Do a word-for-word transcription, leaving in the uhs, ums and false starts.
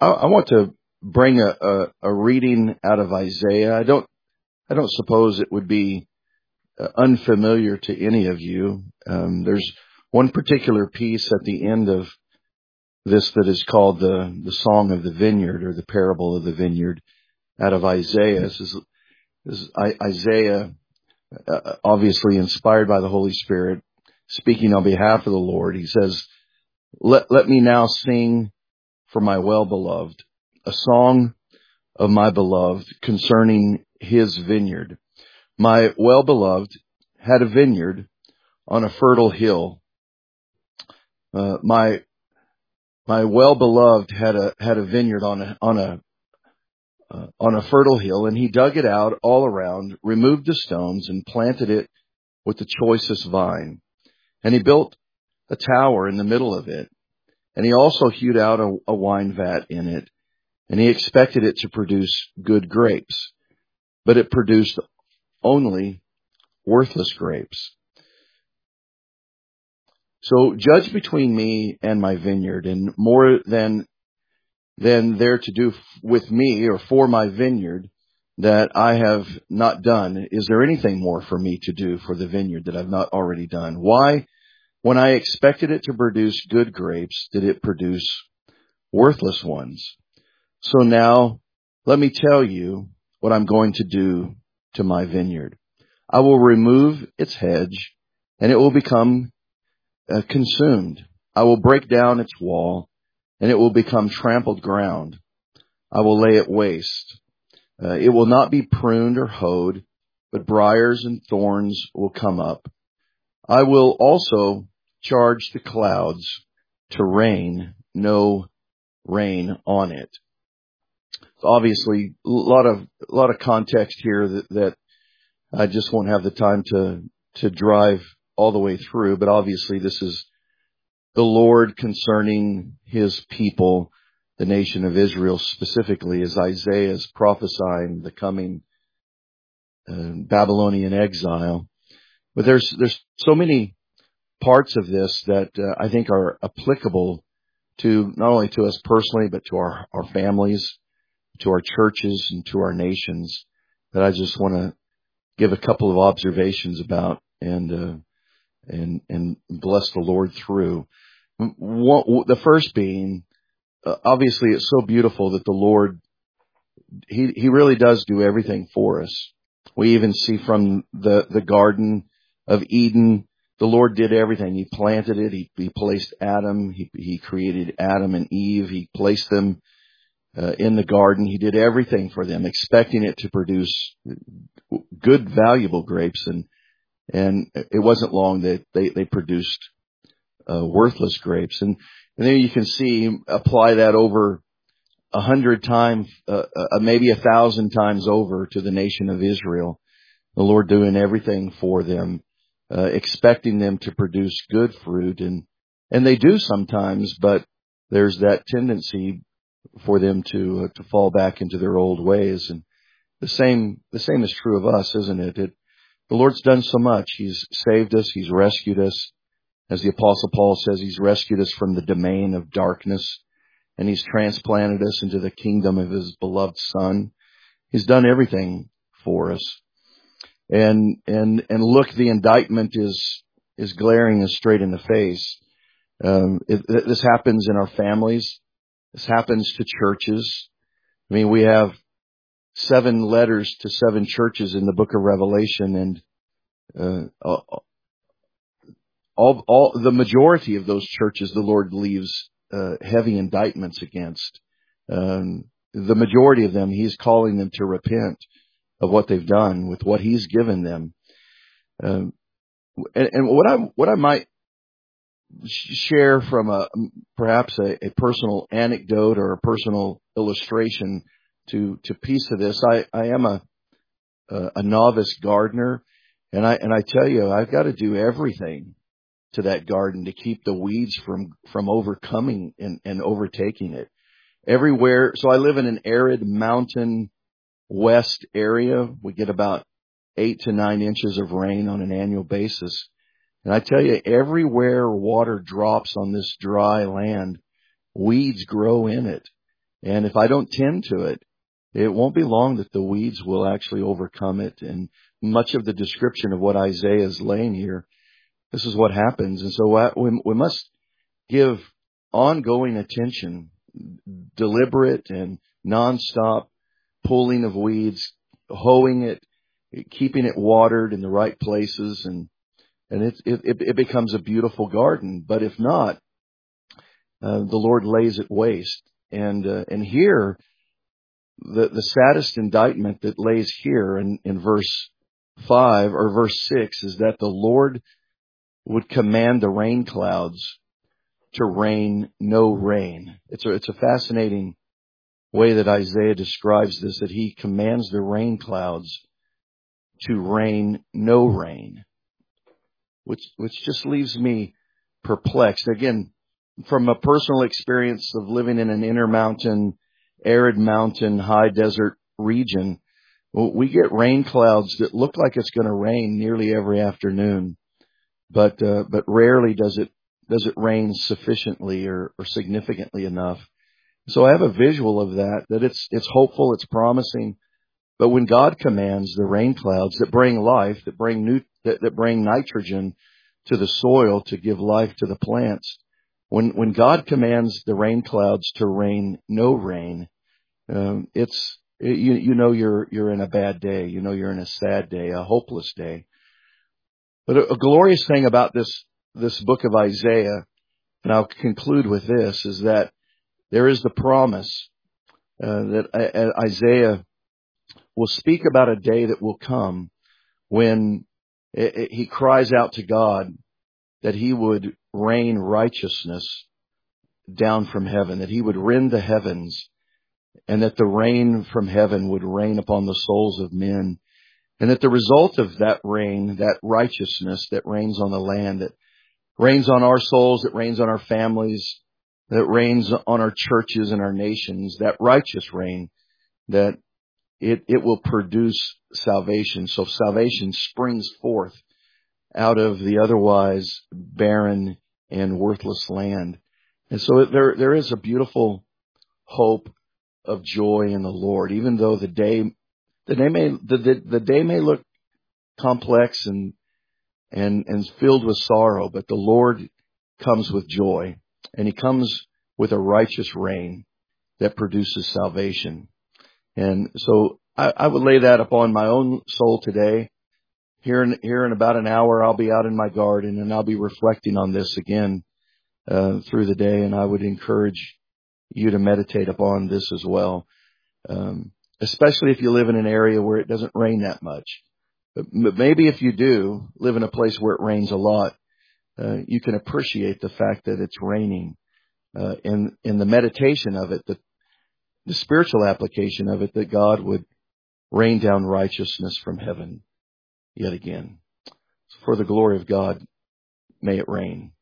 I, I want to bring a, a, a reading out of Isaiah. I don't, I don't suppose it would be uh, unfamiliar to any of you. Um, there's one particular piece at the end of this that is called the, the Song of the Vineyard, or the Parable of the Vineyard, out of Isaiah. This is, this is I, Isaiah, uh, obviously inspired by the Holy Spirit, speaking on behalf of the Lord. He says, let, let me now sing for my well-beloved, a song of my beloved concerning his vineyard. My well-beloved had a vineyard on a fertile hill. Uh, my my well-beloved had a had a vineyard on a on a uh, on a fertile hill, and he dug it out all around, removed the stones, and planted it with the choicest vine. And he built a tower in the middle of it, and he also hewed out a, a wine vat in it, and he expected it to produce good grapes, but it produced only worthless grapes. So judge between me and my vineyard, and more than than there to do with me or for my vineyard that I have not done. Is there anything more for me to do for the vineyard that I've not already done? Why, when I expected it to produce good grapes, did it produce worthless ones? So now let me tell you what I'm going to do to my vineyard. I will remove its hedge, and it will become uh, consumed. I will break down its wall, and it will become trampled ground. I will lay it waste. Uh, it will not be pruned or hoed, but briars and thorns will come up. I will also charge the clouds to rain no rain on it. Obviously, a lot of a lot of context here that, that I just won't have the time to to drive all the way through. But obviously, this is the Lord concerning his people, the nation of Israel specifically, as Isaiah is prophesying the coming uh, Babylonian exile. But there's there's so many parts of this that uh, I think are applicable to not only to us personally, but to our, our families, to our churches, and to our nations, that I just want to give a couple of observations about and uh, and and bless the Lord through. One, the first being, uh, obviously, it's so beautiful that the Lord, he he really does do everything for us. We even see from the the Garden of Eden, the Lord did everything. He planted it. He, he placed Adam. He he created Adam and Eve. He placed them uh, in the garden. He did everything for them, expecting it to produce good, valuable grapes. And and it wasn't long that they they produced uh, worthless grapes. And and then you can see, apply that over a hundred times, uh, uh, maybe a thousand times over to the nation of Israel. The Lord doing everything for them, uh, expecting them to produce good fruit, and and they do sometimes, but there's that tendency for them to uh, to fall back into their old ways. And the same the same is true of us, isn't it? It the Lord's done so much. He's saved us. He's rescued us. As the Apostle Paul says, He's rescued us from the domain of darkness, and He's transplanted us into the kingdom of His beloved Son. He's done everything for us. And, and, and look, the indictment is, is glaring us straight in the face. Um, it, this happens in our families. This happens to churches. I mean, we have seven letters to seven churches in the book of Revelation, and, uh, all, all, the majority of those churches, the Lord leaves, uh, heavy indictments against. Um, the majority of them, He's calling them to repent of what they've done with what He's given them. Um, and, and what I what I might share from a perhaps a, a personal anecdote or a personal illustration to to piece of this. I, I am a, a a novice gardener, and I and I tell you, I've got to do everything to that garden to keep the weeds from from overcoming and, and overtaking it everywhere. So I live in an arid mountain west area. We get about eight to nine inches of rain on an annual basis. And I tell you, everywhere water drops on this dry land, weeds grow in it. And if I don't tend to it, it won't be long that the weeds will actually overcome it. And much of the description of what Isaiah is laying here, this is what happens. And so we, we must give ongoing attention, deliberate and nonstop pulling of weeds, hoeing it, keeping it watered in the right places, and and it it, it becomes a beautiful garden. But if not, uh, the Lord lays it waste. And uh, and here, the the saddest indictment that lays here in, in verse five or verse six is that the Lord would command the rain clouds to rain no rain. It's a it's a fascinating way that Isaiah describes this, that he commands the rain clouds to rain no rain, which which just leaves me perplexed. Again, from a personal experience of living in an intermountain, arid mountain, high desert region, we get rain clouds that look like it's going to rain nearly every afternoon, but uh, but rarely does it does it rain sufficiently or, or significantly enough. So I have a visual of that, that it's it's hopeful, it's promising. But when God commands the rain clouds that bring life, that bring new, that, that bring nitrogen to the soil to give life to the plants, when when God commands the rain clouds to rain no rain, um, it's it, you you know you're you're in a bad day, you know you're in a sad day, a hopeless day. But a, a glorious thing about this this book of Isaiah, and I'll conclude with this, is that there is the promise uh, that uh, Isaiah will speak about a day that will come when it, it, he cries out to God that he would rain righteousness down from heaven, that he would rend the heavens, and that the rain from heaven would rain upon the souls of men, and that the result of that rain, that righteousness that rains on the land, that rains on our souls, that rains on our families, that rains on our churches and our nations, that righteous rain, that it, it will produce salvation. So salvation springs forth out of the otherwise barren and worthless land. And so there, there is a beautiful hope of joy in the Lord, even though the day, the day may, the, the, the day may look complex and, and, and filled with sorrow, but the Lord comes with joy, and he comes with a righteous rain that produces salvation. And so I, I would lay that upon my own soul today. Here in, here in about an hour, I'll be out in my garden, and I'll be reflecting on this again uh, through the day. And I would encourage you to meditate upon this as well, um, especially if you live in an area where it doesn't rain that much. But, but maybe if you do live in a place where it rains a lot, uh, you can appreciate the fact that it's raining. Uh, in in the meditation of it, the the spiritual application of it, that God would rain down righteousness from heaven yet again. For the glory of God, may it rain.